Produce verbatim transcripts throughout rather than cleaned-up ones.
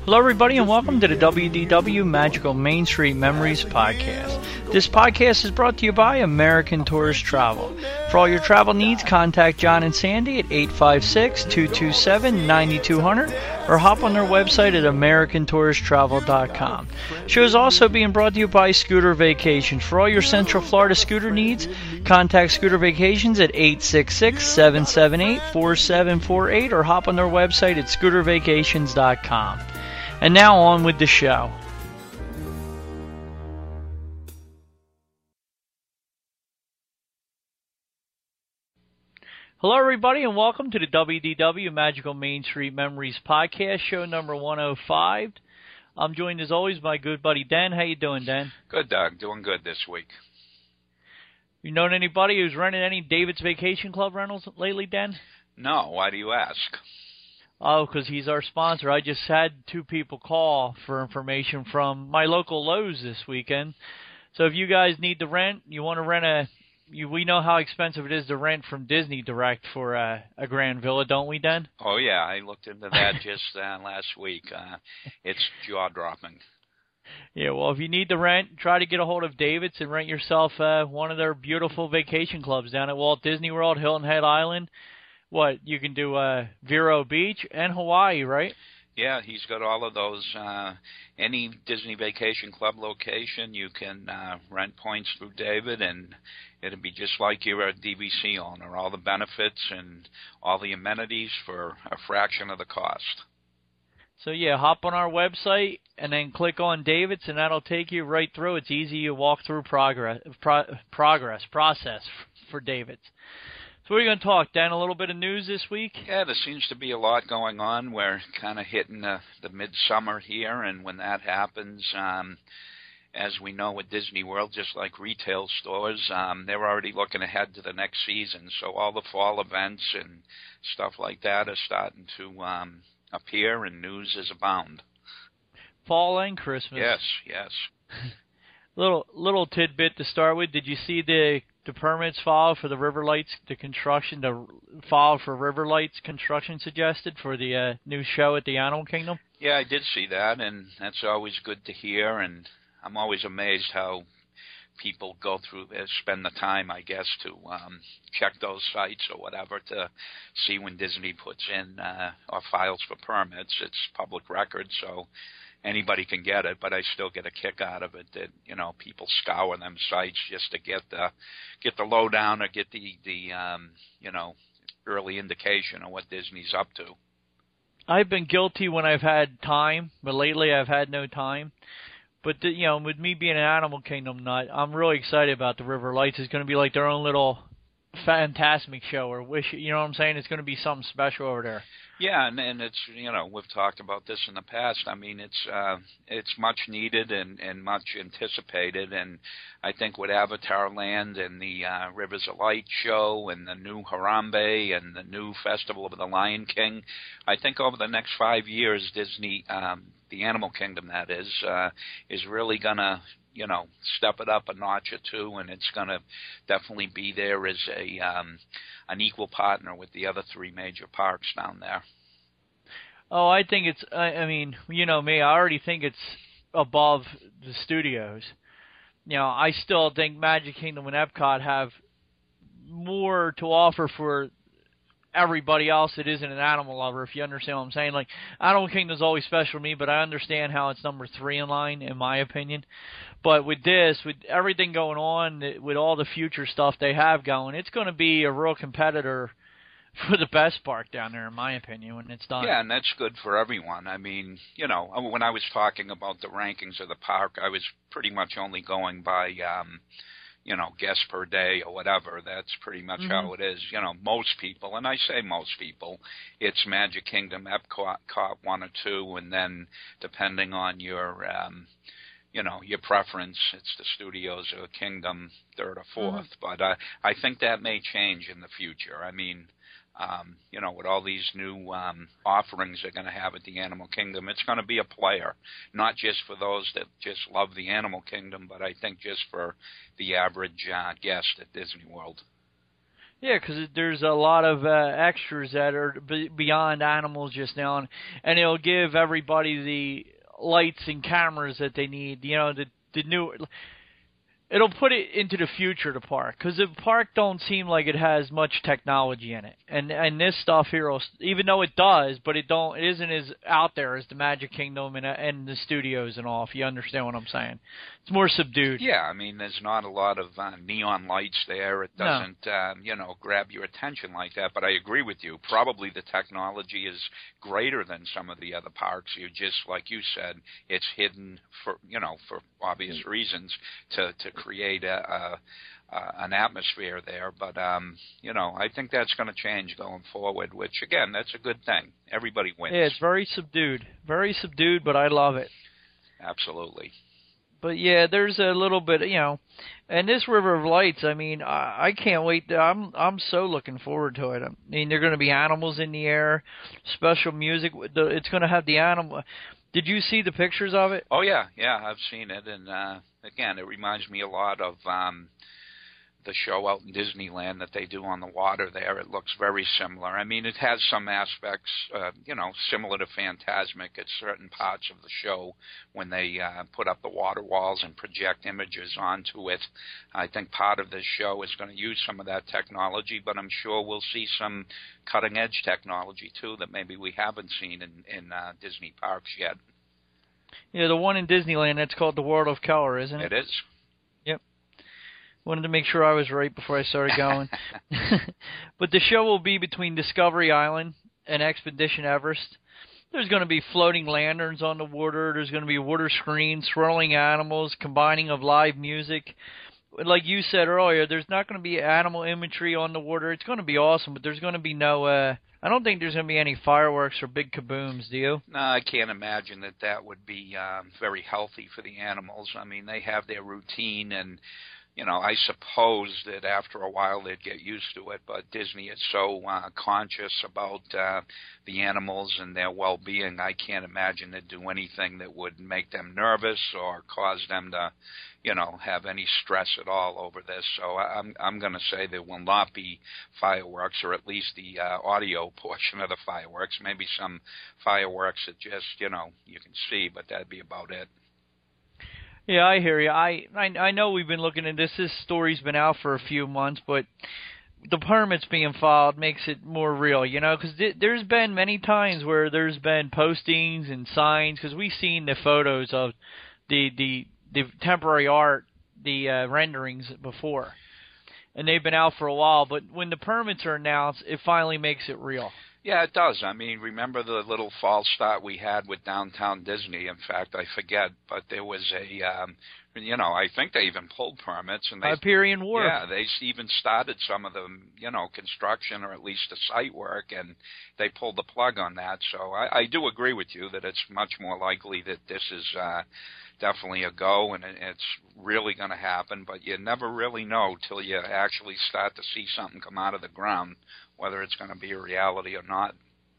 Hello, everybody, and welcome to the W D W Magical Main Street Memories podcast. This podcast is brought to you by American Tourist Travel. For all your travel needs, contact John and Sandy at eight five six, two two seven, nine two zero zero or hop on their website at american tourist travel dot com. The show is also being brought to you by Scooter Vacations. For all your Central Florida scooter needs, contact Scooter Vacations at eight six six, seven seven eight, four seven four eight or hop on their website at scooter vacations dot com. And now on with the show. Hello, everybody, and welcome to the W D W Magical Main Street Memories podcast, show number one oh five. I'm joined, as always, by my good buddy Dan. How you doing, Dan? Good, Doug. Doing good this week. You known anybody who's rented any David's Vacation Club rentals lately, Dan? No. Why do you ask? Oh, because he's our sponsor. I just had two people call for information from my local Lowe's this weekend. So if you guys need to rent, you want to rent a, you, we know how expensive it is to rent from Disney Direct for a, a Grand Villa, don't we, Dan? Oh, yeah. I looked into that just uh, last week. Uh, it's jaw-dropping. Yeah, well, if you need to rent, try to get a hold of David's and rent yourself uh, one of their beautiful vacation clubs down at Walt Disney World, Hilton Head Island. What, you can do uh, Vero Beach and Hawaii, right? Yeah, he's got all of those. Uh, any Disney Vacation Club location, you can uh, rent points through David, and it'll be just like you're a D V C owner. All the benefits and all the amenities for a fraction of the cost. So, yeah, hop on our website and then click on David's, and that'll take you right through. It's easy to walk through progress, pro- progress process for David's. So we're going to talk, Dan, a little bit of news this week. Yeah, there seems to be a lot going on. We're kind of hitting the, the midsummer here, and when that happens, um, as we know with Disney World, just like retail stores, um, they're already looking ahead to the next season. So all the fall events and stuff like that are starting to um, appear, and news is abound. Fall and Christmas. Yes, yes. little little tidbit to start with. Did you see the the permits filed for the River Lights, the construction, the file for River Lights construction suggested for the uh, new show at the Animal Kingdom? Yeah, I did see that, and that's always good to hear, and I'm always amazed how people go through, uh, spend the time, I guess, to um, check those sites or whatever to see when Disney puts in uh, or files for permits. It's public record, so anybody can get it, but I still get a kick out of it that, you know, people scour them sites just to get the get the lowdown or get the, the um, you know, early indication of what Disney's up to. I've been guilty when I've had time, but lately I've had no time. But, the, you know, with me being an Animal Kingdom nut, I'm really excited about the River Lights. It's going to be like their own little Fantasmic show, or wish, you know what I'm saying? It's going to be something special over there. Yeah, and, and it's, you know, we've talked about this in the past. I mean, it's uh, it's much needed and, and much anticipated, and I think with Avatar Land and the uh, Rivers of Light show and the new Harambe and the new Festival of the Lion King, I think over the next five years, Disney, um, the Animal Kingdom that is, uh, is really going to, you know, step it up a notch or two, and it's going to definitely be there as a um, an equal partner with the other three major parks down there. Oh, I think it's, I, I mean, you know me, I already think it's above the studios. You know, I still think Magic Kingdom and Epcot have more to offer for everybody else that isn't an animal lover, if you understand what I'm saying. Like, Animal Kingdom's always special to me, but I understand how it's number three in line, in my opinion. But with this, with everything going on, with all the future stuff they have going, it's going to be a real competitor for the best park down there, in my opinion, when it's done. Yeah, and that's good for everyone. I mean, you know, when I was talking about the rankings of the park, I was pretty much only going by, um, you know, guests per day or whatever. That's pretty much mm-hmm. how it is. You know, most people, and I say most people, it's Magic Kingdom, Epcot, one or two, and then depending on your, um, you know, your preference, it's the studios or Kingdom, third or fourth. Mm-hmm. But uh, I think that may change in the future. I mean, Um, you know, with all these new um, offerings they're going to have at the Animal Kingdom, it's going to be a player, not just for those that just love the Animal Kingdom, but I think just for the average uh, guest at Disney World. Yeah, because there's a lot of uh, extras that are b- beyond animals just now, and, and it'll give everybody the lights and cameras that they need. You know, the the new. It'll put it into the future, the park, because the park don't seem like it has much technology in it, and and this stuff here, will, even though it does, but it don't, it isn't as out there as the Magic Kingdom and and the studios and all. If you understand what I'm saying, it's more subdued. Yeah, I mean, there's not a lot of uh, neon lights there. It doesn't, no. um, you know, grab your attention like that. But I agree with you. Probably the technology is greater than some of the other parks. You just, like you said, it's hidden for, you know, for obvious reasons to to create a, a, a an atmosphere there. But um, you know, I think that's going to change going forward. Which again, that's a good thing. Everybody wins. Yeah, it's very subdued, very subdued, but I love it. Absolutely. But yeah, there's a little bit, you know, and this River of Lights. I mean, I, I can't wait. To, I'm I'm so looking forward to it. I mean, there are going to be animals in the air, special music. It's going to have the animal. Did you see the pictures of it? Oh yeah, yeah, I've seen it, and uh, again, it reminds me a lot of um, the show out in Disneyland that they do on the water there. It looks very similar. I mean, it has some aspects, uh, you know, similar to Fantasmic at certain parts of the show when they uh, put up the water walls and project images onto it. I think part of this show is going to use some of that technology, but I'm sure we'll see some cutting-edge technology, too, that maybe we haven't seen in, in uh, Disney parks yet. Yeah, the one in Disneyland, that's called the World of Color, isn't it? It is. Yep. Wanted to make sure I was right before I started going. But the show will be between Discovery Island and Expedition Everest. There's going to be floating lanterns on the water. There's going to be water screens, swirling animals, combining of live music. Like you said earlier, there's not going to be animal imagery on the water. It's going to be awesome, but there's going to be no... Uh, I don't think there's going to be any fireworks or big kabooms, do you? No, I can't imagine that that would be um, very healthy for the animals. I mean, they have their routine, and, you know, I suppose that after a while they'd get used to it, but Disney is so uh, conscious about uh, the animals and their well-being, I can't imagine they'd do anything that would make them nervous or cause them to, you know, have any stress at all over this. So I'm I'm going to say there will not be fireworks, or at least the uh, audio portion of the fireworks. Maybe some fireworks that just, you know, you can see, but that'd be about it. Yeah, I hear you. I, I I know we've been looking at this. This story's been out for a few months, but the permits being filed makes it more real, you know, because th- there's been many times where there's been postings and signs, because we've seen the photos of the the, the temporary art, the uh, renderings before, and they've been out for a while, but when the permits are announced, it finally makes it real. Yeah, it does. I mean, remember the little false start we had with Downtown Disney? In fact, I forget, but there was a, um, you know, I think they even pulled permits. And they, Hyperion Wharf. Yeah, they even started some of the, you know, construction or at least the site work, and they pulled the plug on that. So I, I do agree with you that it's much more likely that this is uh, definitely a go, and it's really going to happen, but you never really know till you actually start to see something come out of the ground, whether it's going to be a reality or not.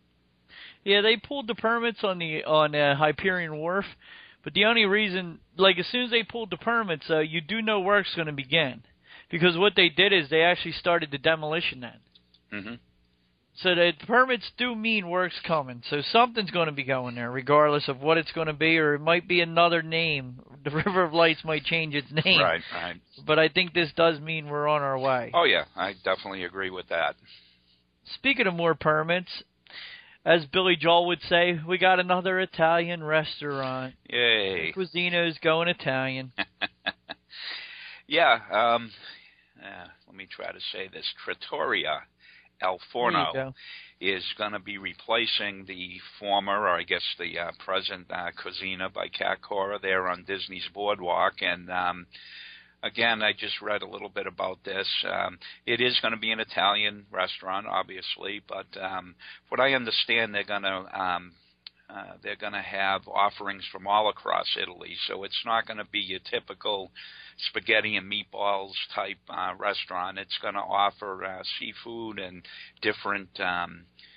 Yeah, they pulled the permits on the on uh, Hyperion Wharf, but the only reason, like as soon as they pulled the permits, uh, you do know work's going to begin, because what they did is they actually started the demolition then. Mm-hmm. So the permits do mean work's coming. So something's going to be going there, regardless of what it's going to be, or it might be another name. The River of Lights might change its name. Right, right. But I think this does mean we're on our way. Oh, yeah, I definitely agree with that. Speaking of more permits, as Billy Joel would say, we got another Italian restaurant. Yay. Cuisino's going Italian. yeah, um, uh, let me try to say this. Trattoria El Forno go. is going to be replacing the former, or I guess the uh, present uh, Cucina by Cat Cora there on Disney's Boardwalk. And um, again, I just read a little bit about this. Um, it is going to be an Italian restaurant, obviously, but um, what I understand, they're going to um, uh, they're going to have offerings from all across Italy. So it's not going to be your typical spaghetti and meatballs type uh, restaurant. It's going to offer uh, seafood and different um,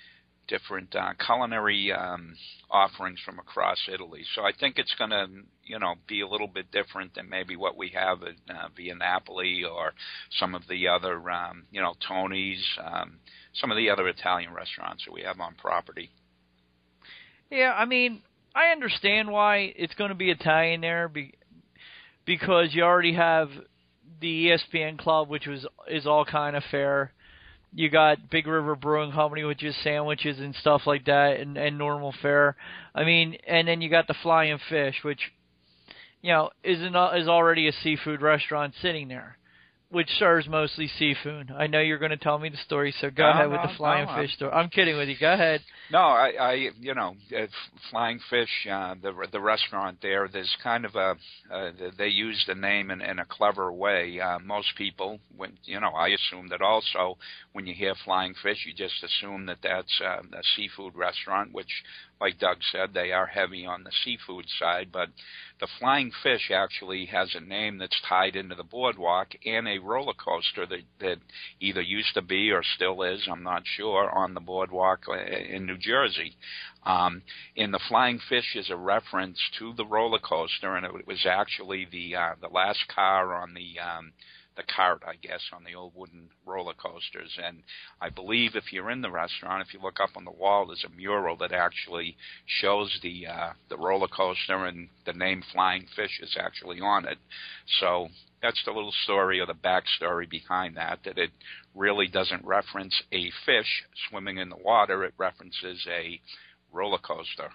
different uh, culinary um, offerings from across Italy. So I think it's going to, you know, be a little bit different than maybe what we have at uh, Via Napoli or some of the other, um, you know, Tony's, um, some of the other Italian restaurants that we have on property. Yeah, I mean, I understand why it's going to be Italian there be, because you already have the E S P N Club, which was is all kind of fare. You got Big River Brewing Company, which is sandwiches and stuff like that, and, and normal fare. I mean, and then you got the Flying Fish, which, you know, is an, is already a seafood restaurant sitting there, which serves mostly seafood. I know you're going to tell me the story, so go no, ahead no, with the Flying no, Fish I'm, story. I'm kidding with you. Go ahead. No, I, I you know, uh, Flying Fish, uh, the the restaurant there, there's kind of a, uh, they use the name in, in a clever way. Uh, most people, when you know, I assume that also when you hear Flying Fish, you just assume that that's uh, a seafood restaurant, which, like Doug said, they are heavy on the seafood side. But the Flying Fish actually has a name that's tied into the boardwalk and a roller coaster that, that either used to be or still is, I'm not sure, on the boardwalk in New Jersey. Um, and the Flying Fish is a reference to the roller coaster, and it was actually the uh, the last car on the um, the cart, I guess, on the old wooden roller coasters. And I believe if you're in the restaurant, if you look up on the wall, there's a mural that actually shows the uh, the roller coaster, and the name Flying Fish is actually on it. So that's the little story or the backstory behind that, that it really doesn't reference a fish swimming in the water. It references a roller coaster.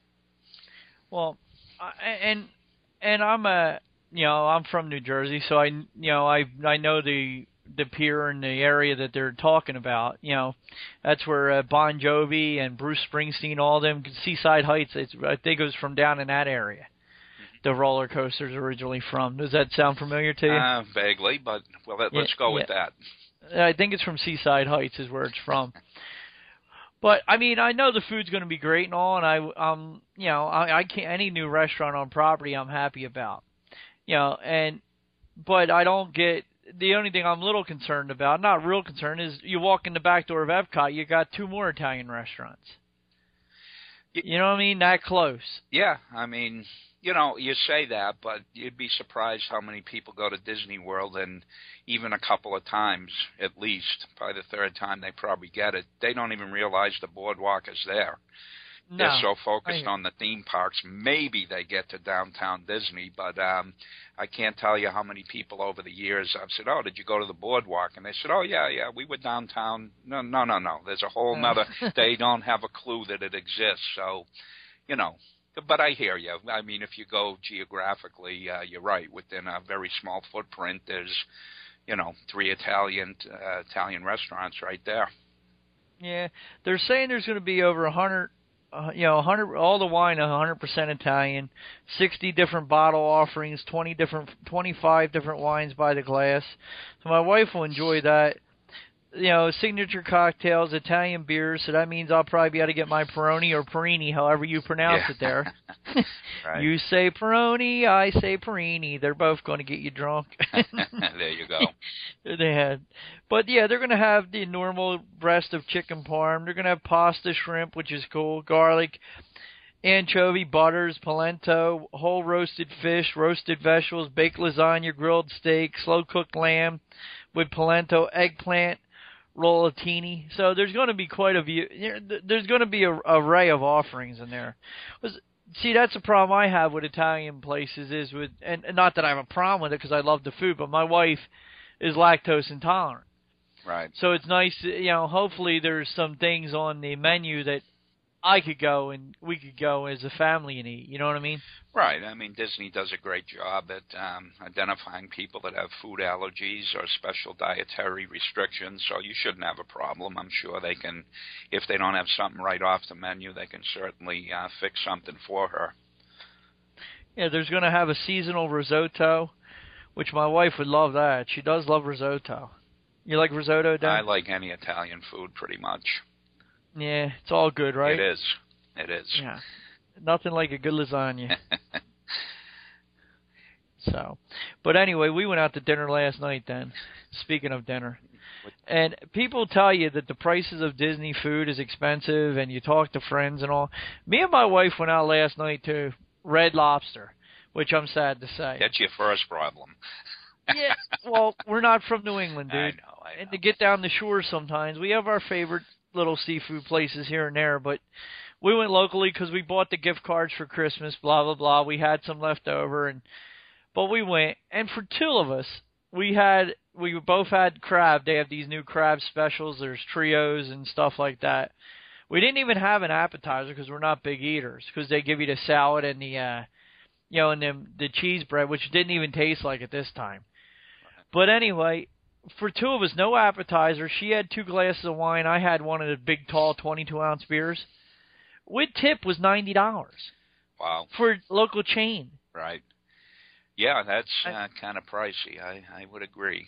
Well, and and I'm a you know I'm from New Jersey, so I you know I I know the the pier in the area that they're talking about. You know, that's where uh, Bon Jovi and Bruce Springsteen, all them, Seaside Heights. It's, I think it was from down in that area. The roller coaster's originally from. Does that sound familiar to you? Uh, vaguely, but well, let, let's go yeah. with that. I think it's from Seaside Heights is where it's from. But I mean, I know the food's going to be great and all, and I, um, you know, I, I can't any new restaurant on property I'm happy about, you know, and but I don't get the only thing I'm a little concerned about, not real concerned, is you walk in the back door of Epcot, you got two more Italian restaurants. You know what I mean? That close. Yeah, I mean, you know, you say that, but you'd be surprised how many people go to Disney World, and even a couple of times, at least, by the third time they probably get it, they don't even realize the boardwalk is there. No, They're so focused I, on the theme parks. Maybe they get to downtown Disney, but um, I can't tell you how many people over the years I've said, oh, did you go to the boardwalk? And they said, oh, yeah, yeah, we were downtown. No, no, no, no. There's a whole nother, they don't have a clue that it exists. So, you know, but I hear you. I mean, if you go geographically, uh, you're right. Within a very small footprint, there's, you know, three Italian uh, Italian restaurants right there. Yeah, they're saying there's going to be over a hundred. Uh, you know, one hundred all the wine one hundred percent Italian, sixty different bottle offerings, twenty different, twenty-five different wines by the glass. So my wife will enjoy that. You know, signature cocktails, Italian beers. So that means I'll probably be able to get my Peroni or Perini, however you pronounce yeah. it there. Right. You say Peroni, I say Perini. They're both going to get you drunk. There you go. They had, but yeah, they're going to have the normal breast of chicken parm. They're going to have pasta, shrimp, which is cool, garlic, anchovy, butters, polenta, whole roasted fish, roasted vegetables, baked lasagna, grilled steak, slow cooked lamb with polenta, eggplant, rollatini. So there's going to be quite a view. There's going to be an array of offerings in there. See, that's the problem I have with Italian places is with, and not that I have a problem with it because I love the food, but my wife is lactose intolerant. Right. So it's nice, you know, hopefully there's some things on the menu that I could go and we could go as a family and eat. You know what I mean? Right. I mean, Disney does a great job at um, identifying people that have food allergies or special dietary restrictions, so you shouldn't have a problem. I'm sure they can, if they don't have something right off the menu, they can certainly uh, fix something for her. Yeah, there's going to have a seasonal risotto, which my wife would love that. She does love risotto. You like risotto, Dan? I like any Italian food pretty much. Yeah, it's all good, right? It is. It is. Yeah. Nothing like a good lasagna. So, but anyway, we went out to dinner last night then, speaking of dinner. And people tell you that the prices of Disney food is expensive, and you talk to friends and all. Me and my wife went out last night to Red Lobster, which I'm sad to say. That's your first problem. Yeah, well, we're not from New England, dude. I know, I know. And to get down the shore sometimes, we have our favorite little seafood places here and there, but we went locally because we bought the gift cards for Christmas, blah, blah, blah. We had some left over, and but we went. And for two of us, we had we both had crab. They have these new crab specials. There's trios and stuff like that. We didn't even have an appetizer because we're not big eaters, because they give you the salad and the, uh, you know, and the, the cheese bread, which didn't even taste like it this time. But anyway, for two of us, no appetizer. She had two glasses of wine. I had one of the big, tall, twenty-two ounce beers. With tip was ninety dollars. Wow. For a local chain. Right. Yeah, that's uh, kind of pricey. I, I would agree.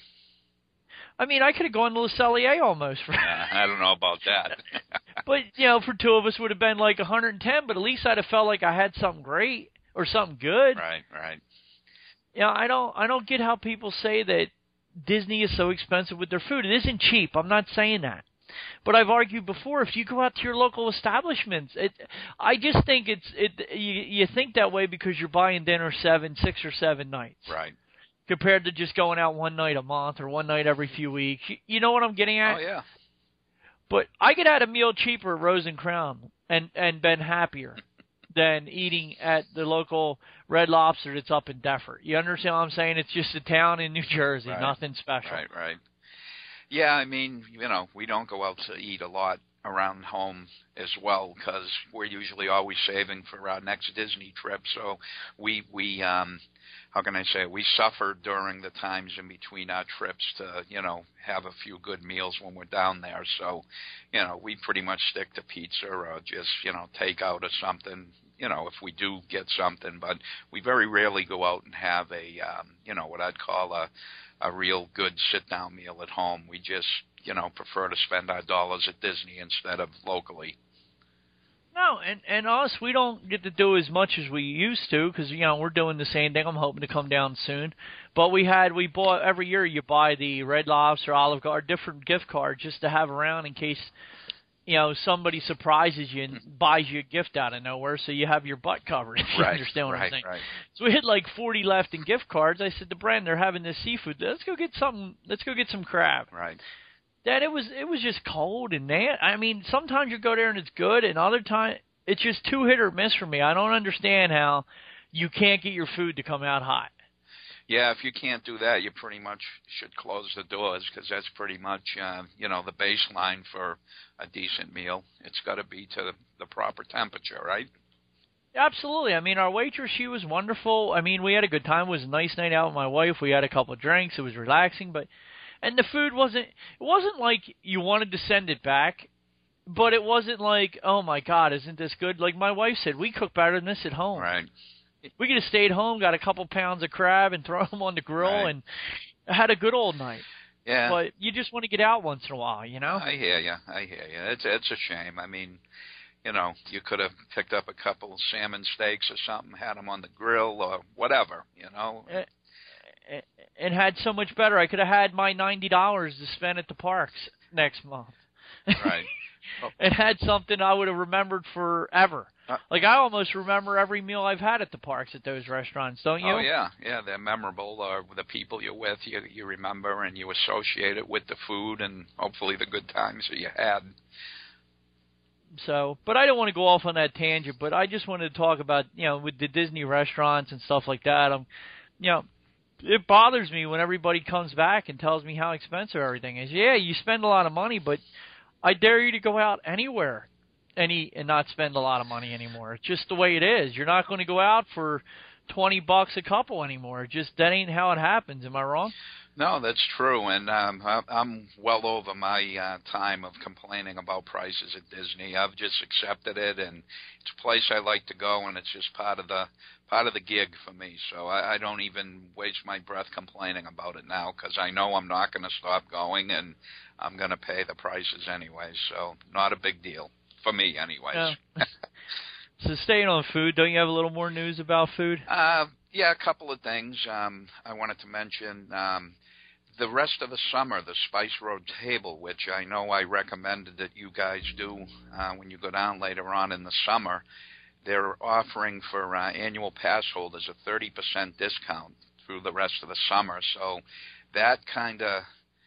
I mean, I could have gone to Le Cellier almost. For yeah, I don't know about that. But, you know, for two of us would have been like one hundred ten, but at least I'd have felt like I had something great or something good. Right, right. You know, I don't, I don't get how people say that Disney is so expensive with their food. It isn't cheap. I'm not saying that. But I've argued before, if you go out to your local establishments, it, I just think it's it. You, you think that way because you're buying dinner seven, six or seven nights, right? Compared to just going out one night a month or one night every few weeks. You, you know what I'm getting at? Oh yeah. But I could have had a meal cheaper at Rose and Crown and and been happier than eating at the local Red Lobster that's up in Deptford. You understand what I'm saying? It's just a town in New Jersey, right. Nothing special. Right, right. Yeah, I mean, you know, we don't go out to eat a lot around home as well because we're usually always saving for our next Disney trip. So we, we um, how can I say it? We suffer during the times in between our trips to, you know, have a few good meals when we're down there. So, you know, we pretty much stick to pizza or just, you know, take out or something. You know, if we do get something, but we very rarely go out and have a, um, you know, what I'd call a, a real good sit-down meal at home. We just, you know, prefer to spend our dollars at Disney instead of locally. No, and, and us, we don't get to do as much as we used to because, you know, we're doing the same thing. I'm hoping to come down soon. But we had, we bought, every year you buy the Red Lobster, Olive Garden, different gift cards just to have around in case, you know, somebody surprises you and buys you a gift out of nowhere, so you have your butt covered, if you right, understand what right, I'm saying. Right. So we had like forty left in gift cards. I said to Bren, they're having this seafood. Let's go get something. Let's go get some crab. Right. Dad, it was it was just cold and that. I mean, sometimes you go there and it's good, and other times it's just too hit or miss for me. I don't understand how you can't get your food to come out hot. Yeah, if you can't do that, you pretty much should close the doors because that's pretty much, uh, you know, the baseline for a decent meal. It's got to be to the, the proper temperature, right? Absolutely. I mean, our waitress, she was wonderful. I mean, we had a good time. It was a nice night out with my wife. We had a couple of drinks. It was relaxing, but and the food wasn't. It wasn't like you wanted to send it back, but it wasn't like, oh my God, isn't this good? Like my wife said, we cook better than this at home. Right. We could have stayed home, got a couple pounds of crab, and throw them on the grill, right. and had a good old night. Yeah. But you just want to get out once in a while, you know? I hear you. I hear you. It's it's a shame. I mean, you know, you could have picked up a couple of salmon steaks or something, had them on the grill or whatever, you know? And, and had so much better. I could have had my ninety dollars to spend at the parks next month. Right. Oh. And had something I would have remembered forever. Uh, like, I almost remember every meal I've had at the parks at those restaurants, don't you? Oh, yeah. Yeah, they're memorable. Uh, the people you're with, you, you remember, and you associate it with the food and hopefully the good times that you had. So, but I don't want to go off on that tangent, but I just wanted to talk about, you know, with the Disney restaurants and stuff like that. I'm, you know, it bothers me when everybody comes back and tells me how expensive everything is. Yeah, you spend a lot of money, but I dare you to go out anywhere and eat and not spend a lot of money anymore. It's just the way it is. You're not going to go out for twenty bucks a couple anymore. It just, that ain't how it happens. Am I wrong? No, that's true, and um, I'm well over my uh, time of complaining about prices at Disney. I've just accepted it, and it's a place I like to go, and it's just part of the part of the gig for me. So I, I don't even waste my breath complaining about it now because I know I'm not going to stop going, and I'm going to pay the prices anyway. So not a big deal for me, anyways. Yeah. So staying on food, don't you have a little more news about food? Uh, yeah, a couple of things. Um, I wanted to mention. Um, the rest of the summer, the Spice Road Table, which I know I recommended that you guys do uh, when you go down later on in the summer, they're offering for uh, annual pass holders a thirty percent discount through the rest of the summer. So that kind of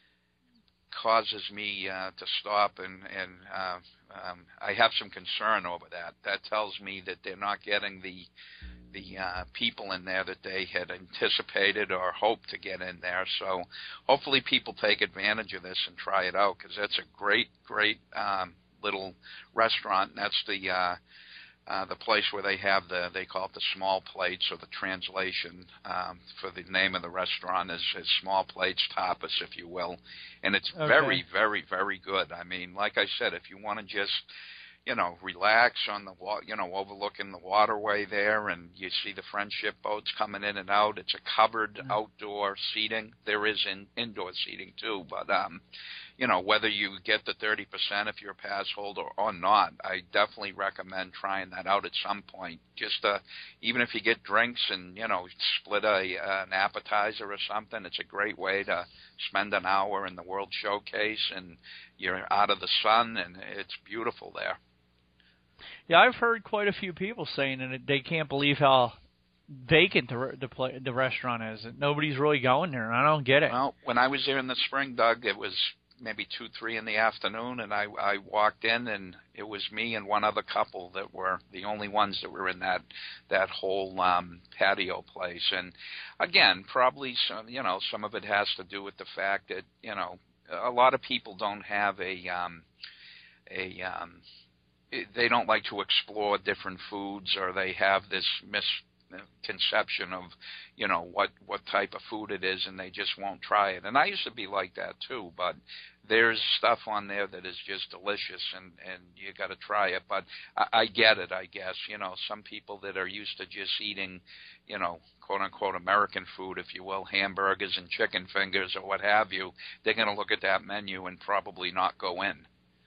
causes me uh, to stop, and, and uh, um, I have some concern over that. That tells me that they're not getting the the uh, people in there that they had anticipated or hoped to get in there. So hopefully people take advantage of this and try it out, because that's a great, great um, little restaurant. And that's the uh, uh, the place where they have the, they call it the small plates, or the translation um, for the name of the restaurant is, is Small Plates Tapas, if you will. And it's okay. very, very, very good. I mean, like I said, if you want to just, you know, relax on the, wa- you know, overlooking the waterway there, and you see the friendship boats coming in and out. It's a covered mm-hmm. outdoor seating. There is in, indoor seating too, but, um, you know, whether you get the thirty percent if you're a pass holder or not, I definitely recommend trying that out at some point. Just, uh, even if you get drinks and, you know, split a, uh, an appetizer or something, it's a great way to spend an hour in the World Showcase, and you're out of the sun, and it's beautiful there. Yeah, I've heard quite a few people saying that they can't believe how vacant the the, play, the restaurant is. Nobody's really going there, and I don't get it. Well, when I was there in the spring, Doug, it was maybe two, three in the afternoon, and I, I walked in, and it was me and one other couple that were the only ones that were in that that whole um, patio place. And again, probably some, you know, some of it has to do with the fact that, you know, a lot of people don't have a um, a um, they don't like to explore different foods, or they have this misconception of, you know, what, what type of food it is, and they just won't try it. And I used to be like that too, but there's stuff on there that is just delicious, and, and you got to try it. But I, I get it, I guess. You know, some people that are used to just eating, you know, quote-unquote American food, if you will, hamburgers and chicken fingers or what have you, they're going to look at that menu and probably not go in.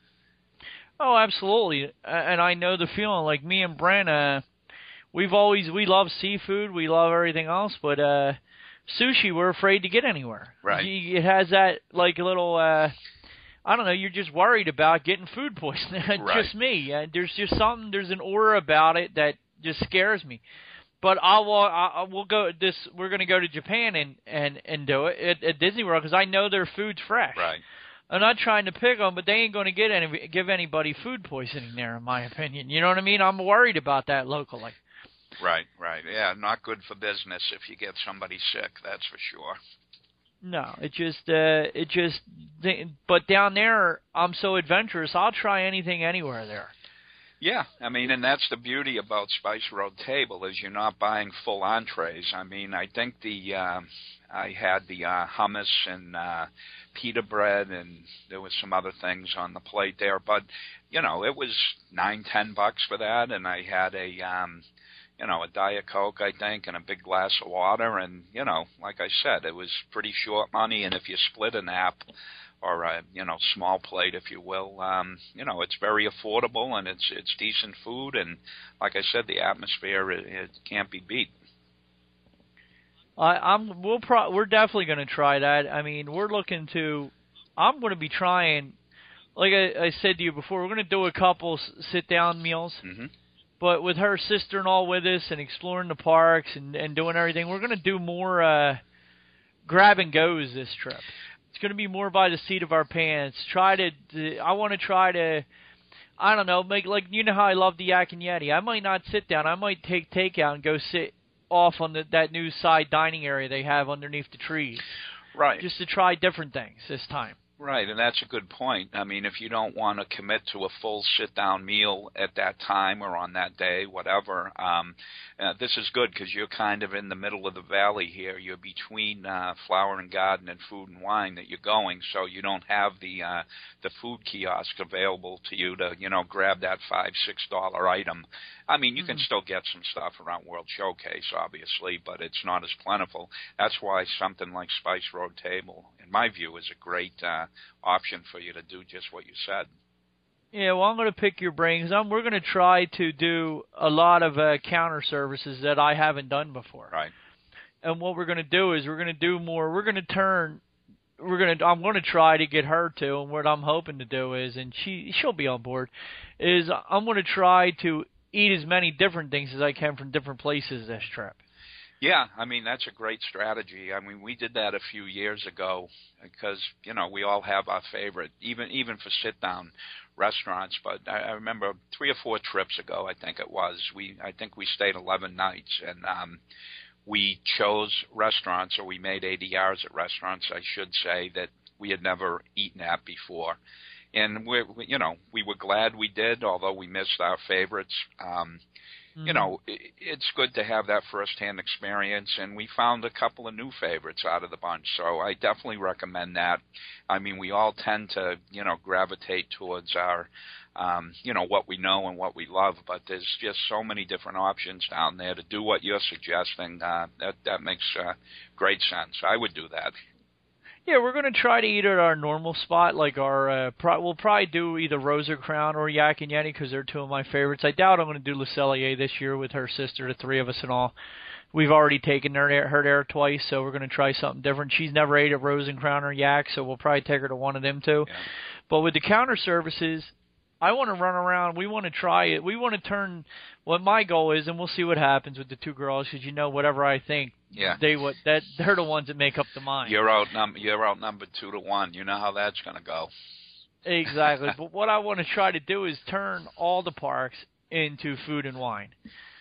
Oh, absolutely. And I know the feeling. Like me and Brenna, we've always, we love seafood, we love everything else, but uh, sushi, we're afraid to get anywhere. Right. It has that, like, little, uh, I don't know, you're just worried about getting food poisoning. Right. Just me. Uh, there's just something, there's an aura about it that just scares me. But I'll, I will go this. We're going to go to Japan and, and, and do it at, at Disney World, because I know their food's fresh. Right. I'm not trying to pick them, but they ain't going to get any give anybody food poisoning there, in my opinion. You know what I mean? I'm worried about that locally. Right, right. Yeah, not good for business if you get somebody sick. That's for sure. No, it just, uh, it just. But down there, I'm so adventurous. I'll try anything anywhere there. Yeah, I mean, and that's the beauty about Spice Road Table, is you're not buying full entrees. I mean, I think the uh, I had the uh, hummus and uh, pita bread, and there was some other things on the plate there. But you know, it was nine, ten bucks for that, and I had a um, you know a Diet Coke, I think, and a big glass of water, and you know, like I said, it was pretty short money, and if you split an app, or a, you know, small plate, if you will, um, you know, it's very affordable, and it's it's decent food, and like I said, the atmosphere, it, it can't be beat. I, I'm we'll pro- we're definitely going to try that. I mean, we're looking to. I'm going to be trying, like I, I said to you before, we're going to do a couple sit down meals, mm-hmm. but with her sister-in-law with us and exploring the parks and, and doing everything, we're going to do more uh, grab and goes this trip. It's going to be more by the seat of our pants. Try to, to I want to try to, I don't know, make, like, you know how I love the Yak and Yeti. I might not sit down. I might take takeout and go sit off on the, that new side dining area they have underneath the trees. Right. Just to try different things this time. Right, and that's a good point. I mean, if you don't want to commit to a full sit-down meal at that time or on that day, whatever, um, uh, this is good because you're kind of in the middle of the valley here. You're between uh, Flower and Garden and Food and Wine that you're going, so you don't have the uh, the food kiosk available to you to, you know, grab that five, six dollar item. I mean, you mm-hmm. can still get some stuff around World Showcase, obviously, but it's not as plentiful. That's why something like Spice Road Table, in my view, is a great uh, option for you to do just what you said. Yeah, well, I'm going to pick your brain because we're going to try to do a lot of uh, counter services that I haven't done before. Right. And what we're going to do is we're going to do more. We're going to turn we're gonna I'm gonna try to get her to, and what I'm hoping to do is, and she she'll be on board, is I'm gonna try to eat as many different things as I can from different places this trip. Yeah, I mean, that's a great strategy. I mean, we did that a few years ago because, you know, we all have our favorite, even even for sit-down restaurants. But I, I remember three or four trips ago, I think it was, we I think we stayed eleven nights, and um, we chose restaurants, or we made A D Rs at restaurants, I should say, that we had never eaten at before. And, we, we you know, we were glad we did, although we missed our favorites. Um You know, it's good to have that first-hand experience, and we found a couple of new favorites out of the bunch, so I definitely recommend that. I mean, we all tend to, you know, gravitate towards our, um, you know, what we know and what we love, but there's just so many different options down there to do what you're suggesting. Uh, that, that makes uh, great sense. I would do that. Yeah, we're going to try to eat at our normal spot. Like our, uh, pro- we'll probably do either Rosa Crown or Yak and Yeti because they're two of my favorites. I doubt I'm going to do Le Cellier this year with her sister, the three of us and all. We've already taken her there, her there twice, so we're going to try something different. She's never ate at Rosa Crown or Yak, so we'll probably take her to one of them too. Yeah. But with the counter services, I want to run around. We want to try it. We want to turn what my goal is, and we'll see what happens with the two girls because, you know, whatever I think, yeah. they what that they're the ones that make up the mind. You're outnumbered. You're outnumbered two to one. You know how that's going to go. Exactly. But what I want to try to do is turn all the parks into food and wine.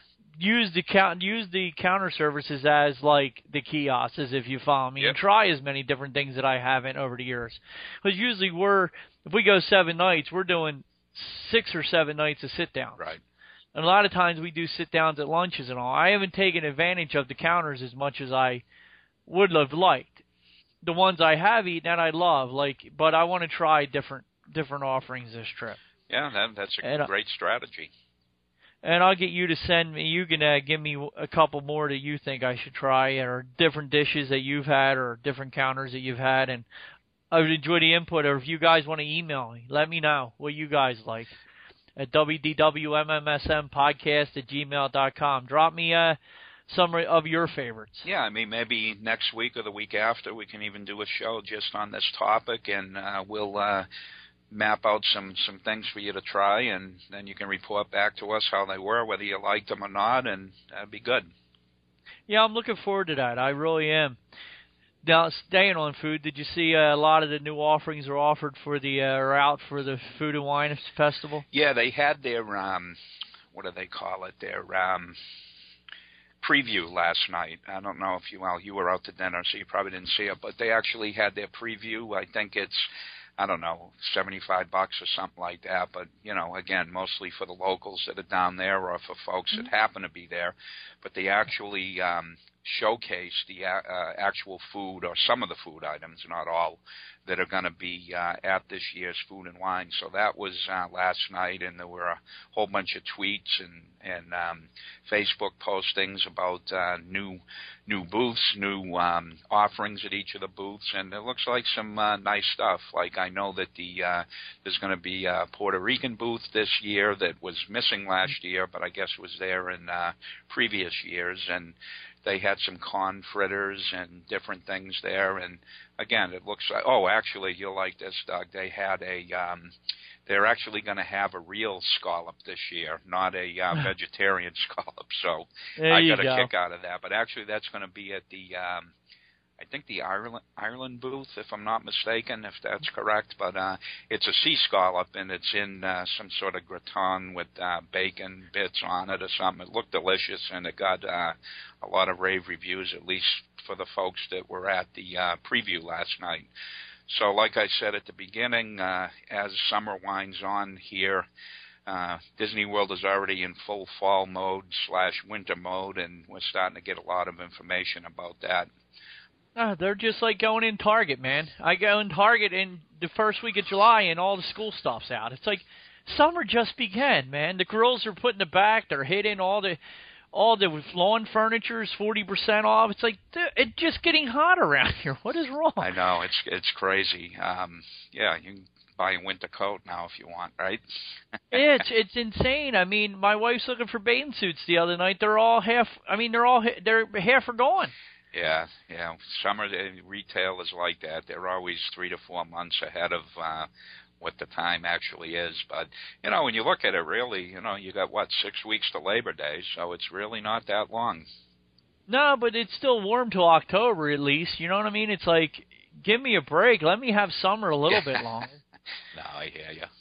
Use the count. Use the counter services as like the kiosks, as if you follow me, yep. and try as many different things that I haven't over the years. Because usually we're, if we go seven nights, we're doing six or seven nights of sit down. Right. And a lot of times we do sit-downs at lunches and all. I haven't taken advantage of the counters as much as I would have liked. The ones I have eaten that I love, like, but I want to try different different offerings this trip. Yeah, that, that's a and, great strategy. And I'll get you to send me, you can uh, give me a couple more that you think I should try, or different dishes that you've had, or different counters that you've had. And I would enjoy the input, or if you guys want to email me, let me know what you guys like. At W D W M M S M podcast at gmail dot com. Drop me uh, some of your favorites. Yeah, I mean, maybe next week or the week after we can even do a show just on this topic, and uh, we'll uh, map out some, some things for you to try, and then you can report back to us how they were, whether you liked them or not, and that'd be good. Yeah, I'm looking forward to that. I really am. Now, staying on food, did you see uh, a lot of the new offerings are offered for the, uh, or out for the Food and Wine Festival? Yeah, they had their, um, what do they call it, their um, preview last night. I don't know if you, well, you were out to dinner, so you probably didn't see it, but they actually had their preview. I think it's, I don't know, seventy-five bucks or something like that. But, you know, again, mostly for the locals that are down there or for folks mm-hmm. that happen to be there. But they actually um, showcase the uh, actual food, or some of the food items, not all, that are going to be uh, at this year's Food and Wine. So that was uh, last night, and there were a whole bunch of tweets and, and um, Facebook postings about uh, new new booths, new um, offerings at each of the booths, and it looks like some uh, nice stuff. Like I know that the uh, there's going to be a Puerto Rican booth this year that was missing last year, but I guess was there in uh, previous years, and they had some corn fritters and different things there. And again, it looks like, oh, actually, you'll like this, Doug. They had a, um, they're actually going to have a real scallop this year, not a uh, vegetarian scallop. So there I you got a go. kick out of that. But actually, that's going to be at the, um, I think the Ireland, Ireland booth, if I'm not mistaken, if that's correct. But uh, it's a sea scallop, and it's in uh, some sort of gratin with uh, bacon bits on it or something. It looked delicious, and it got uh, a lot of rave reviews, at least for the folks that were at the uh, preview last night. So like I said at the beginning, uh, as summer winds on here, uh, Disney World is already in full fall mode slash winter mode, and we're starting to get a lot of information about that. Uh, they're just like going in Target, man. I go in Target in the first week of July, and all the school stuff's out. It's like summer just began, man. The girls are putting it back. They're hitting all the all the lawn furniture is forty percent off. It's like it's just getting hot around here. What is wrong? I know, it's it's crazy. Um, yeah, you can buy a winter coat now if you want, right? it's it's insane. I mean, my wife's looking for bathing suits the other night. They're all half. I mean, they're all they're half are gone. Yeah, yeah. Summer uh, retail is like that. They're always three to four months ahead of uh, what the time actually is. But, you know, when you look at it, really, you know, you got, what, six weeks to Labor Day, so it's really not that long. No, but it's still warm till October at least. You know what I mean? It's like, give me a break. Let me have summer a little bit longer. No, I hear you.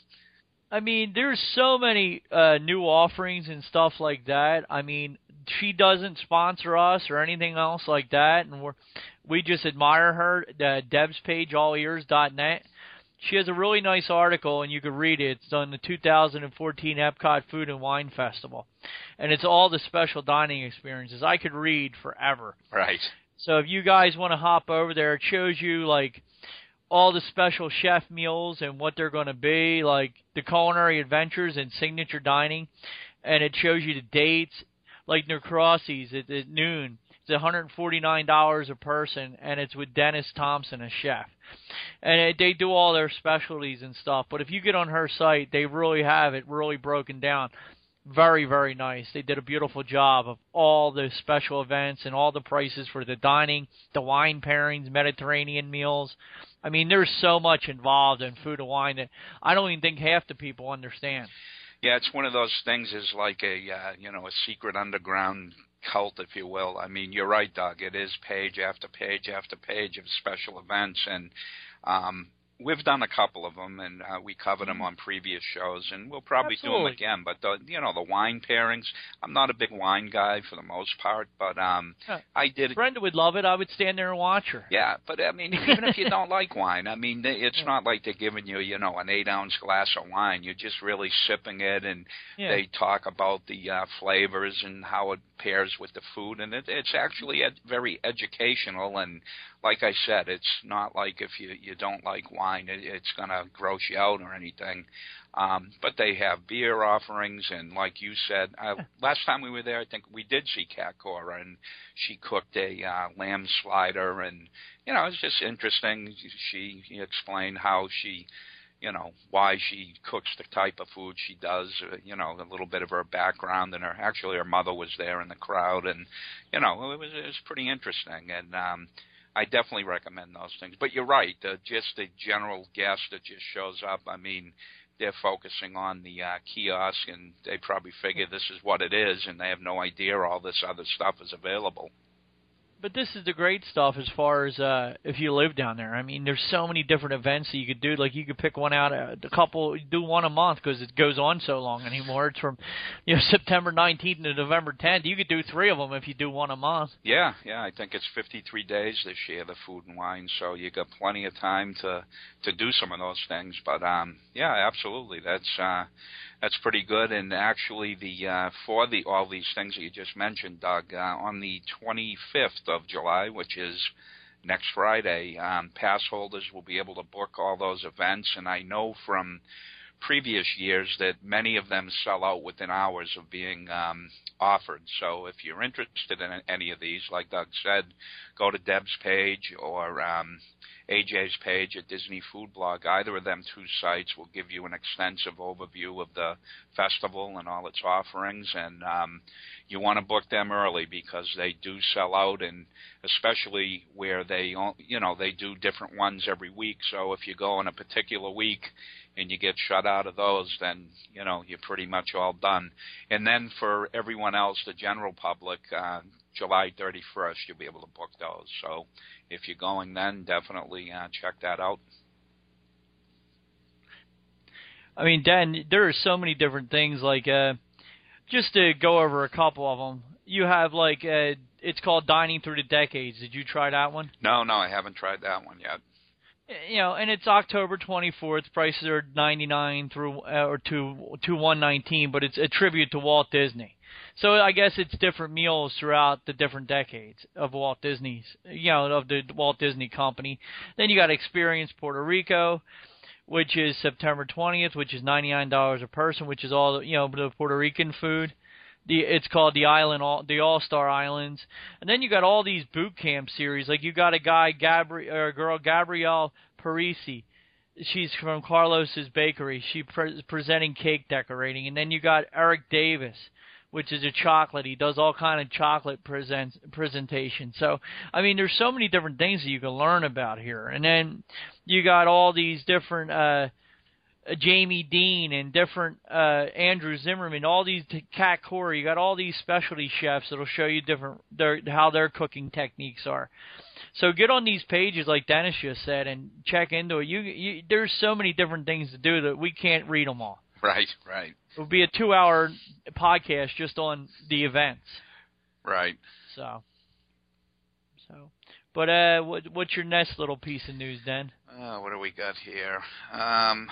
I mean, there's so many uh, new offerings and stuff like that. I mean, she doesn't sponsor us or anything else like that, and we're, we just admire her. Uh, Deb's page, all ears dot net. She has a really nice article, and you can read it. It's on the two thousand fourteen Epcot Food and Wine Festival, and it's all the special dining experiences. I could read forever. Right. So if you guys want to hop over there, it shows you, like, all the special chef meals and what they're going to be, like the culinary adventures and signature dining, and it shows you the dates, like Necrossy's at, at noon. It's one hundred forty-nine dollars a person, and it's with Dennis Thompson, a chef. And it, they do all their specialties and stuff, but if you get on her site, they really have it really broken down. Very, very nice. They did a beautiful job of all the special events and all the prices for the dining, the wine pairings, Mediterranean meals. I mean, there's so much involved in food and wine that I don't even think half the people understand. Yeah, it's one of those things is like a, uh, you know, a secret underground cult, if you will. I mean, you're right, Doug. It is page after page after page of special events, and um, we've done a couple of them, and uh, we covered them on previous shows, and we'll probably Absolutely. do them again. But, the, you know, the wine pairings, I'm not a big wine guy for the most part, but um, yeah. I did. Brenda would love it. I would stand there and watch her. Yeah, but, I mean, even if you don't like wine, I mean, it's yeah. not like they're giving you, you know, an eight-ounce glass of wine. You're just really sipping it, and yeah. they talk about the uh, flavors and how it pairs with the food, and it, it's actually ed- very educational, and like I said, it's not like if you, you don't like wine, it, it's going to gross you out or anything. Um, but they have beer offerings, and like you said, uh, last time we were there, I think we did see Kat Cora, and she cooked a uh, lamb slider, and, you know, it's just interesting. She explained how she, you know, why she cooks the type of food she does, uh, you know, a little bit of her background, and her, actually her mother was there in the crowd, and, you know, it was, it was pretty interesting, and um, I definitely recommend those things. But you're right, uh, just the general guest that just shows up, I mean, they're focusing on the uh, kiosk, and they probably figure this is what it is, and they have no idea all this other stuff is available. But this is the great stuff as far as uh, if you live down there. I mean, there's so many different events that you could do. Like, you could pick one out, a, a couple, do one a month because it goes on so long anymore. It's from, you know, September nineteenth to November tenth. You could do three of them if you do one a month. Yeah, yeah. I think it's fifty-three days this year, the Food and Wine, so you got plenty of time to to do some of those things. But, um, yeah, absolutely. That's uh, that's pretty good. And actually, the uh, for the all these things that you just mentioned, Doug, uh, on the twenty-fifth of July, which is next Friday, um, pass holders will be able to book all those events, and I know from previous years that many of them sell out within hours of being um, offered. So if you're interested in any of these, like Doug said, go to Deb's page or um, A J's page at Disney Food Blog. Either of them two sites will give you an extensive overview of the festival and all its offerings, and um, you want to book them early because they do sell out, and especially where they, you know, they do different ones every week. So if you go in a particular week and you get shut out of those, then, you know, you're pretty much all done. And then for everyone else, the general public, uh, July thirty-first, you'll be able to book those. So if you're going then, definitely uh, check that out. I mean, Dan, there are so many different things. Like, uh, just to go over a couple of them, you have, like, uh, it's called Dining Through the Decades. Did you try that one? No, no, I haven't tried that one yet. You know, and it's October twenty-fourth. Prices are ninety-nine through uh, or to to one nineteen, but it's a tribute to Walt Disney. So I guess it's different meals throughout the different decades of Walt Disney's, you know, of the Walt Disney Company. Then you got Experience Puerto Rico, which is September twentieth, which is ninety-nine dollars a person, which is all, you know, the Puerto Rican food. The, it's called the Island, all, the All-Star Islands, and then you got all these boot camp series. Like, you got a guy, Gabri, or a girl, Gabrielle Parisi. She's from Carlos's Bakery. She's pre- presenting cake decorating, and then you got Eric Davis which is a chocolate. He does all kind of chocolate presents presentation. So, I mean, there's so many different things that you can learn about here. And then you got all these different uh, Jamie Dean and different uh, Andrew Zimmerman, all these Kat Corey. You got all these specialty chefs that'll show you different their, how their cooking techniques are. So get on these pages like Dennis just said and check into it. You, you there's so many different things to do that we can't read them all. Right, right. It would be a two-hour podcast just on the events. Right. So, so, but uh, what, what's your next little piece of news, Den? Uh, what do we got here? Um,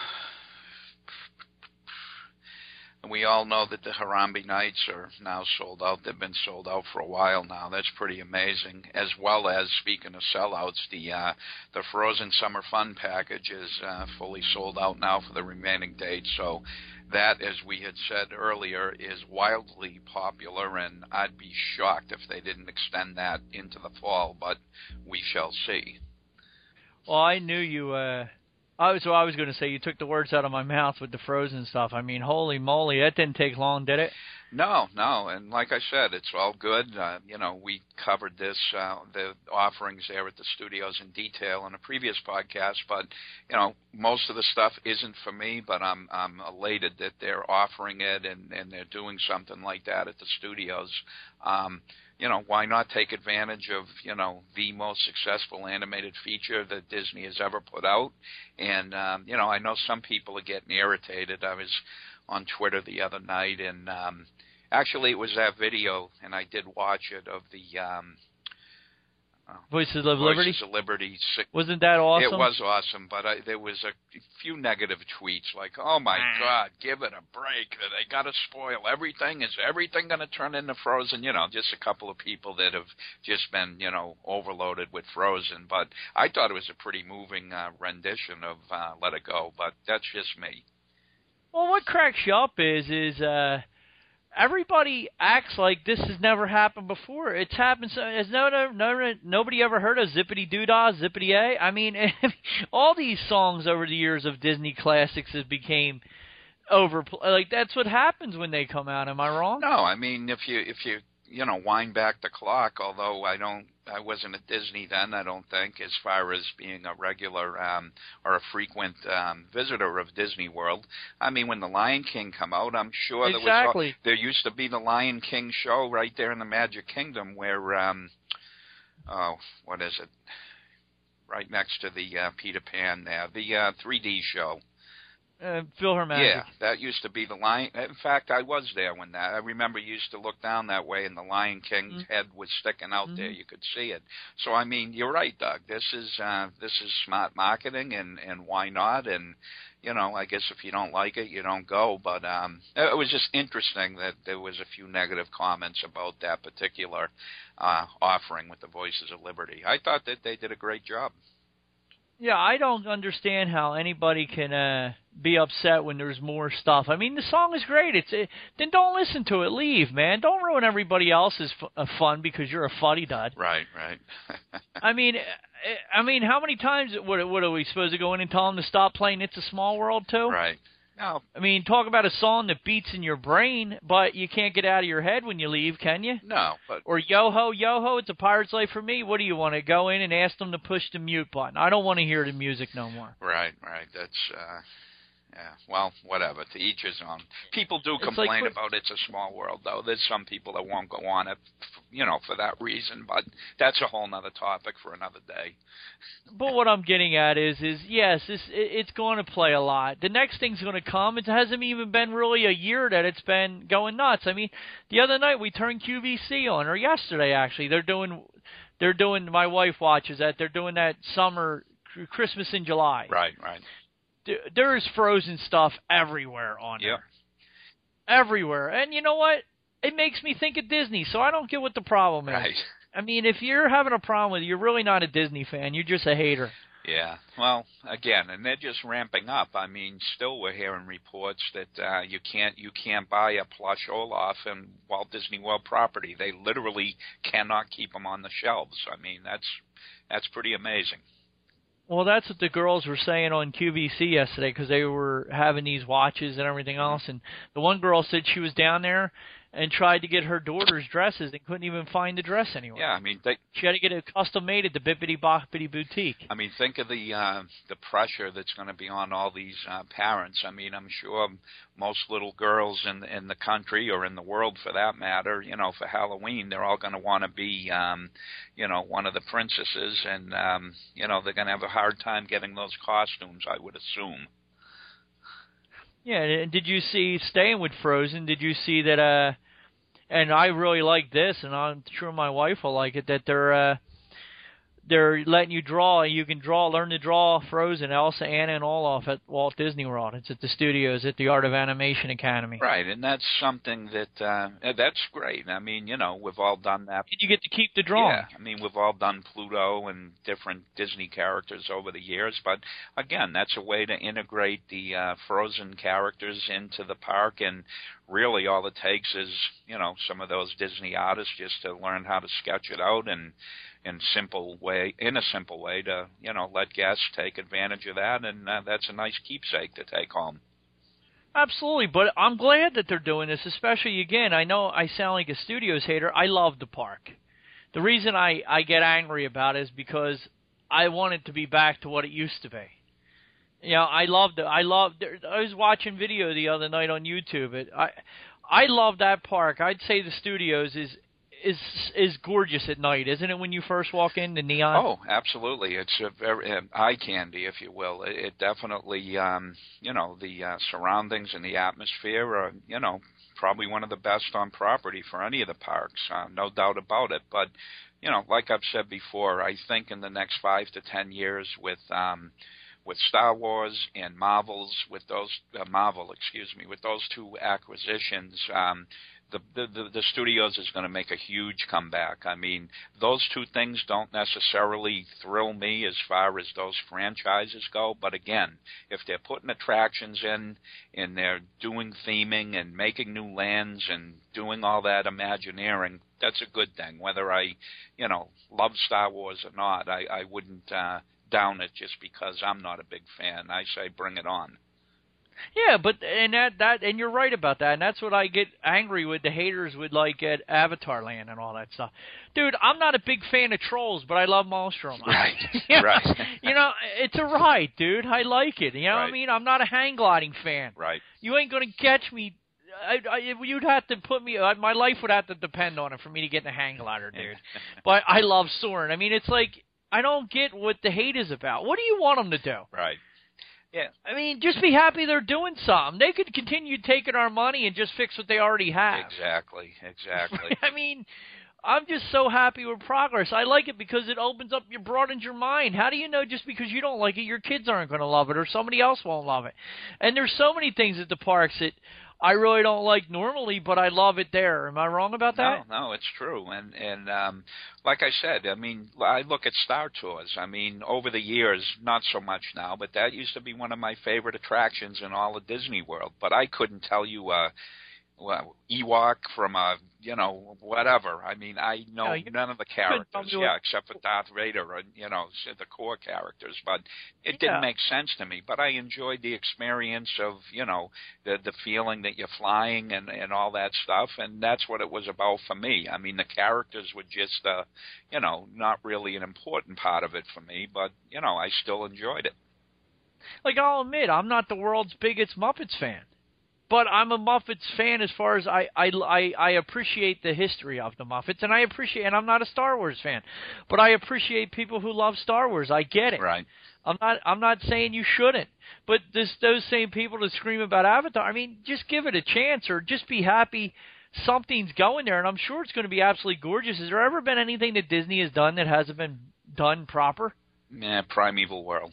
we all know that the Harambe Nights are now sold out. They've been sold out for a while now. That's pretty amazing. As well as, speaking of sellouts, the uh, the Frozen Summer Fun package is uh, fully sold out now for the remaining dates. So that, as we had said earlier, is wildly popular, and I'd be shocked if they didn't extend that into the fall, but we shall see. Well, I knew you... Uh... Oh, so I was going to say, you took the words out of my mouth with the Frozen stuff. I mean, holy moly, that didn't take long, did it? No, no, and like I said, it's all good. Uh, you know, we covered this, uh, the offerings there at the studios in detail in a previous podcast, but, you know, most of the stuff isn't for me, but I'm I'm elated that they're offering it and, and they're doing something like that at the studios. Um You know, why not take advantage of, you know, the most successful animated feature that Disney has ever put out? And, um, you know, I know some people are getting irritated. I was on Twitter the other night, and um, actually it was that video, and I did watch it, of the um, uh, Voices of Liberty? Voices of Liberty. Wasn't that awesome? It was awesome, but I, there was a few negative tweets like, oh, my God, give it a break. They got to spoil everything. Is everything going to turn into Frozen? You know, just a couple of people that have just been, you know, overloaded with Frozen. But I thought it was a pretty moving uh, rendition of uh, Let It Go, but that's just me. Well, what cracks you up is, is uh, everybody acts like this has never happened before. It's happened. So, has no, no, no, nobody ever heard of Zippity Doo Dah, Zippity A? I mean, all these songs over the years of Disney classics has became over. Like, that's what happens when they come out. Am I wrong? No, I mean, if you if you you know wind back the clock, although I don't, I wasn't at Disney then, I don't think, as far as being a regular um, or a frequent um, visitor of Disney World. I mean, when The Lion King come out, I'm sure there exactly. was there used to be the Lion King show right there in the Magic Kingdom, where um, oh, what is it? Right next to the uh, Peter Pan there, the uh, three D show. Uh, PhilharMagic. Yeah, that used to be the Lion. In fact, I was there when that. I remember you used to look down that way, and the Lion King's mm-hmm. head was sticking out mm-hmm. there. You could see it. So, I mean, you're right, Doug. This is uh, this is smart marketing, and, and why not? And you know, I guess if you don't like it, you don't go. But um, it was just interesting that there was a few negative comments about that particular uh, offering with the Voices of Liberty. I thought that they did a great job. Yeah, I don't understand how anybody can uh, be upset when there's more stuff. I mean, the song is great. It's it, then don't listen to it. Leave, man. Don't ruin everybody else's f- uh, fun because you're a fuddy-dud. Right, right. I mean, I mean, how many times what, what are we supposed to go in and tell them to stop playing It's a Small World too? Right. No. I mean, talk about a song that beats in your brain, but you can't get out of your head when you leave, can you? No. But or Yo-Ho, Yo-Ho, It's a Pirate's Life for Me. What do you want to go in and ask them to push the mute button? I don't want to hear the music no more. Right, right. That's, uh, yeah, well, whatever. To each his own. People do complain like, about It's a Small World, though. There's some people that won't go on it, you know, for that reason, but that's a whole other topic for another day. But what I'm getting at is, is yes, this, it, it's going to play a lot. The next thing's going to come. It hasn't even been really a year that it's been going nuts. I mean, the other night we turned Q V C on, or yesterday actually. They're doing, they're doing. My wife watches that. They're doing that summer Christmas in July. Right, right. There's Frozen stuff everywhere on yep. there. Everywhere. And you know what? It makes me think of Disney, so I don't get what the problem is. Right. I mean, if you're having a problem with it, you're really not a Disney fan. You're just a hater. Yeah. Well, again, and they're just ramping up. I mean, still we're hearing reports that uh, you can't you can't buy a plush Olaf in Walt Disney World property. They literally cannot keep them on the shelves. I mean, that's that's pretty amazing. Well, that's what the girls were saying on Q V C yesterday because they were having these watches and everything else. And the one girl said she was down there, and tried to get her daughter's dresses and couldn't even find the dress anywhere. Yeah, I mean, they, she had to get it custom made at the Bippity Boppity Boutique. I mean, think of the uh, the pressure that's going to be on all these uh, parents. I mean, I'm sure most little girls in in the country, or in the world for that matter, you know, for Halloween, they're all going to want to be, um, you know, one of the princesses, and um, you know, they're going to have a hard time getting those costumes, I would assume. Yeah, and did you see, staying with Frozen, did you see that, uh, and I really like this, and I'm sure my wife will like it, that they're, uh, they're letting you draw, you can draw, learn to draw Frozen, Elsa, Anna, and Olaf at Walt Disney World. It's at the studios at the Art of Animation Academy. Right, and that's something that, uh, that's great. I mean, you know, we've all done that. And you get to keep the drawing. Yeah, I mean, we've all done Pluto and different Disney characters over the years, but again, that's a way to integrate the uh, Frozen characters into the park, and really all it takes is, you know, some of those Disney artists just to learn how to sketch it out, and in simple way, in a simple way to, you know, let guests take advantage of that, and uh, that's a nice keepsake to take home. Absolutely, but I'm glad that they're doing this, especially, again, I know I sound like a studios hater. I love the park. The reason I, I get angry about it is because I want it to be back to what it used to be. You know, I loved it. I loved it. I was watching video the other night on YouTube. It, I I love that park. I'd say the studios is is is gorgeous at night, isn't it, when you first walk in, the neon? Oh, absolutely. It's a very uh, eye candy, if you will. It, it definitely, um, you know, the uh, surroundings and the atmosphere are, you know, probably one of the best on property for any of the parks, uh, no doubt about it. But, you know, like I've said before, I think in the next five to ten years with um, with Star Wars and Marvel's, with those uh, Marvel, excuse me, with those two acquisitions, um, The, the the studios is going to make a huge comeback. I mean, those two things don't necessarily thrill me as far as those franchises go. But again, if they're putting attractions in, and they're doing theming and making new lands and doing all that Imagineering, that's a good thing. Whether I, you know, love Star Wars or not, I, I wouldn't uh, down it just because I'm not a big fan. I say bring it on. Yeah, but and that that and you're right about that, and that's what I get angry with the haters with, like at Avatar Land and all that stuff. Dude, I'm not a big fan of Trolls, but I love Maelstrom. Right, you know, right. You know, it's a ride, dude. I like it. You know right. what I mean? I'm not a hang gliding fan. Right. You ain't gonna catch me. I, I, you'd have to put me. My life would have to depend on it for me to get in a hang glider, dude. But I love soaring. I mean, it's like I don't get what the hate is about. What do you want them to do? Right. Yeah, I mean, just be happy they're doing something. They could continue taking our money and just fix what they already have. Exactly, exactly. I mean, I'm just so happy with progress. I like it because it opens up, you broadens your mind. How do you know just because you don't like it, your kids aren't going to love it or somebody else won't love it? And there's so many things at the parks that I really don't like normally, but I love it there. Am I wrong about that? No, no, it's true. And, and um, like I said, I mean, I look at Star Tours. I mean, over the years, not so much now, but that used to be one of my favorite attractions in all of Disney World. But I couldn't tell you uh, well, Ewok from a, you know, whatever. I mean, I know yeah, none of the characters, yeah, except for Darth Vader and, you know, the core characters. But it yeah. didn't make sense to me. But I enjoyed the experience of, you know, the the feeling that you're flying and, and all that stuff. And that's what it was about for me. I mean, the characters were just, uh, you know, not really an important part of it for me. But, you know, I still enjoyed it. Like, I'll admit, I'm not the world's biggest Muppets fan. But I'm a Muppets fan as far as I, I, I, I appreciate the history of the Muppets, and I appreciate, and I'm not a Star Wars fan, but I appreciate people who love Star Wars. I get it. Right. I'm not, I'm not saying you shouldn't, but this, those same people that scream about Avatar, I mean, just give it a chance, or just be happy something's going there, and I'm sure it's going to be absolutely gorgeous. Has there ever been anything that Disney has done that hasn't been done proper? Yeah, Primeval World.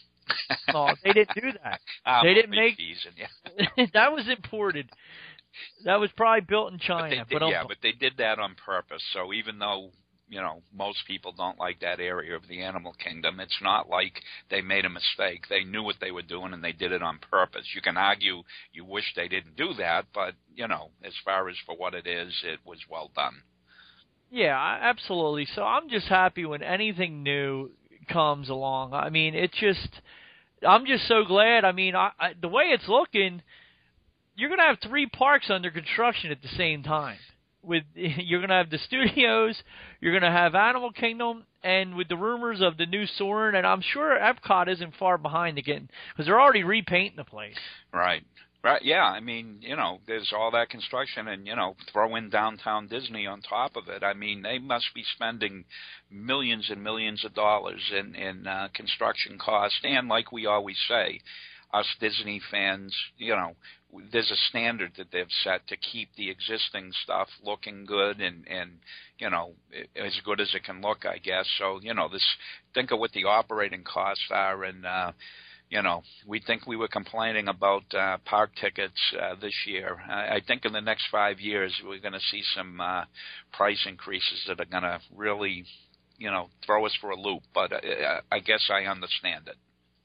No, they didn't do that. I'm they didn't make teasing, yeah. That was imported. That was probably built in China. But they did, but yeah, but they did that on purpose. So even though, you know, most people don't like that area of the animal kingdom, it's not like they made a mistake. They knew what they were doing, and they did it on purpose. You can argue you wish they didn't do that, but, you know, as far as for what it is, it was well done. Yeah, absolutely. So I'm just happy when anything new comes along. I mean, it's just, I'm just so glad. I mean, I, I, the way it's looking, you're going to have three parks under construction at the same time. With you're going to have the studios, you're going to have Animal Kingdom, and with the rumors of the new Soarin', and I'm sure Epcot isn't far behind again because they're already repainting the place. Right. Right, yeah, I mean, you know, there's all that construction and, you know, throw in Downtown Disney on top of it. I mean, they must be spending millions and millions of dollars in, in uh, construction costs. And like we always say, us Disney fans, you know, there's a standard that they've set to keep the existing stuff looking good and, and, you know, as good as it can look, I guess. So, you know, this think of what the operating costs are and, uh, you know, we think we were complaining about uh, park tickets uh, this year. I, I think in the next five years we're going to see some uh, price increases that are going to really, you know, throw us for a loop. But uh, I guess I understand it.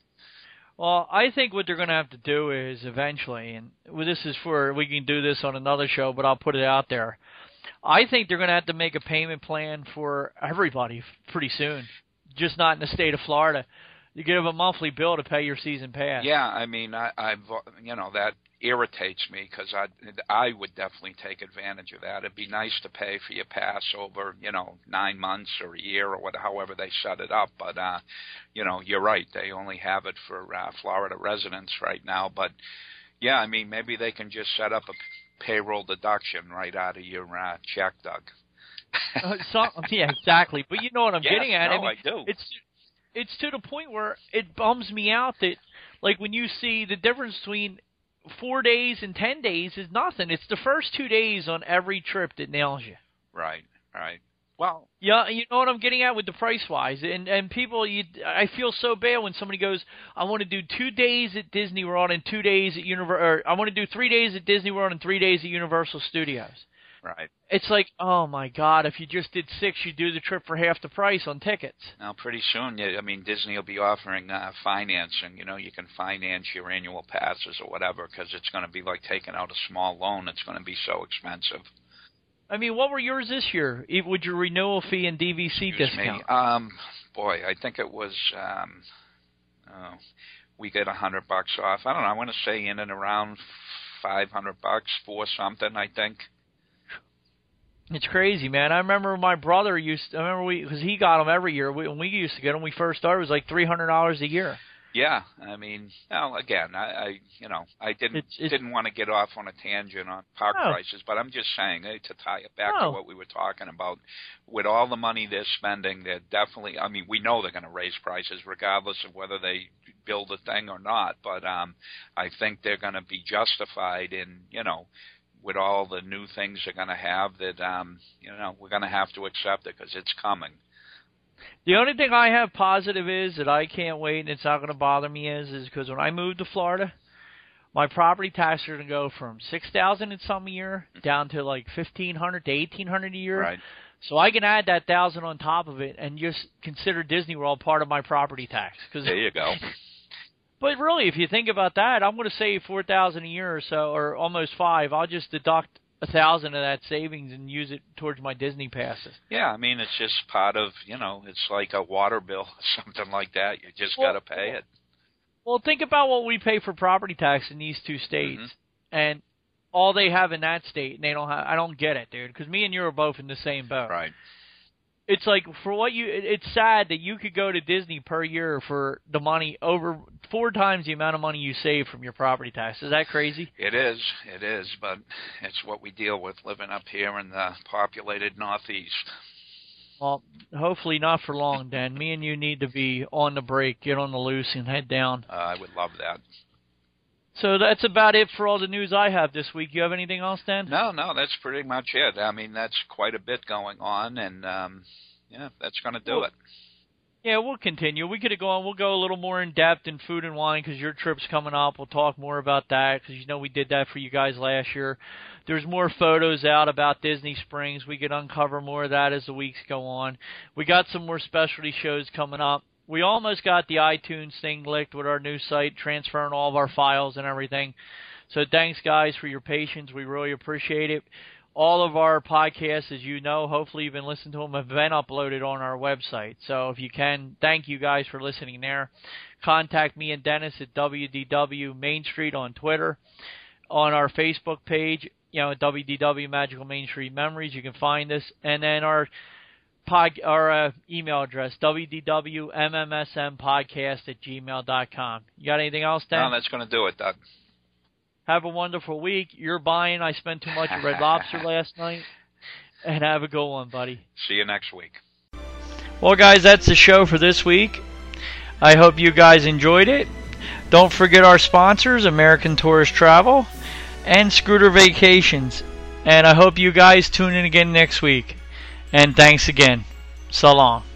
Well, I think what they're going to have to do is eventually, and well, this is for, we can do this on another show, but I'll put it out there. I think they're going to have to make a payment plan for everybody pretty soon, just not in the state of Florida. You give a monthly bill to pay your season pass. Yeah, I mean, I, I've you know that irritates me because I I would definitely take advantage of that. It'd be nice to pay for your pass over you know nine months or a year or whatever, however they set it up. But uh, you know, you're right. They only have it for uh, Florida residents right now. But yeah, I mean, maybe they can just set up a payroll deduction right out of your uh, check, Doug. uh, so, yeah, exactly. But you know what I'm yes, getting at. No, I mean, I do. It's It's to the point where it bums me out that, like, when you see the difference between four days and ten days is nothing. It's the first two days on every trip that nails you. Right, right. Well, yeah, you know what I'm getting at with the price-wise. And and people, you, I feel so bad when somebody goes, I want to do two days at Disney World and two days at Universal, or I want to do three days at Disney World and three days at Universal Studios. Right. It's like, oh, my God, if you just did six, you'd do the trip for half the price on tickets. Now, pretty soon, I mean, Disney will be offering uh, financing. You know, you can finance your annual passes or whatever because it's going to be like taking out a small loan. It's going to be so expensive. I mean, what were yours this year with your renewal fee and D V C Excuse discount? Me. Um, boy, I think it was um, oh, we get a hundred bucks off. I don't know. I want to say in and around five hundred bucks for something. I think. It's crazy, man. I remember my brother used to, I remember we, because he got them every year. We, when we used to get them, we first started, it was like three hundred dollars a year. Yeah, I mean, well, again, I, I you know, I didn't it's, it's, didn't want to get off on a tangent on park no. prices, but I'm just saying, hey, to tie it back no. to what we were talking about, with all the money they're spending, they're definitely, I mean, we know they're going to raise prices regardless of whether they build a thing or not, but um, I think they're going to be justified in, you know, with all the new things they're going to have that, um, you know, we're going to have to accept it because it's coming. The only thing I have positive is that I can't wait and it's not going to bother me is is because when I moved to Florida, my property taxes are going to go from six thousand dollars in some year down to like fifteen hundred dollars to eighteen hundred dollars a year. Right. So I can add that one thousand dollars on top of it and just consider Disney World part of my property tax. Cause there you go. But really, if you think about that, I'm going to save four thousand dollars a year or so, or almost five. I'll just deduct a thousand of that savings and use it towards my Disney passes. Yeah, I mean, it's just part of, you know, it's like a water bill or something like that. You just well, got to pay it. Well, think about what we pay for property tax in these two states, mm-hmm. and all they have in that state, and they don't have. I don't get it, dude, because me and you are both in the same boat. Right. It's like for what you. It's sad that you could go to Disney per year for the money over four times the amount of money you save from your property tax. Is that crazy? It is. It is, but it's what we deal with living up here in the populated Northeast. Well, hopefully not for long, Dan. Me and you need to be on the break, get on the loose, and head down. Uh, I would love that. So that's about it for all the news I have this week. You have anything else, Dan? No, no, that's pretty much it. I mean, that's quite a bit going on, and um, yeah, that's going to do well, it. Yeah, we'll continue. We could go on. We'll go a little more in depth in food and wine because your trip's coming up. We'll talk more about that because you know we did that for you guys last year. There's more photos out about Disney Springs. We could uncover more of that as the weeks go on. We got some more specialty shows coming up. We almost got the iTunes thing licked with our new site, transferring all of our files and everything. So thanks, guys, for your patience. We really appreciate it. All of our podcasts, as you know, hopefully you've been listening to them, have been uploaded on our website. So if you can, thank you guys for listening there. Contact me and Dennis at W D W Main Street on Twitter. on our Facebook page, you know, W D W Magical Main Street Memories. You can find us. And then our pod, our uh, email address, W D W M M S M podcast at gmail dot com. You got anything else, Dan? No, that's going to do it, Doug. Have a wonderful week. You're buying. I spent too much at Red Lobster last night. And have a good one, buddy. See you next week. Well, guys, that's the show for this week. I hope you guys enjoyed it. Don't forget our sponsors, American Tourist Travel and Scooter Vacations. And I hope you guys tune in again next week. And thanks again. So long.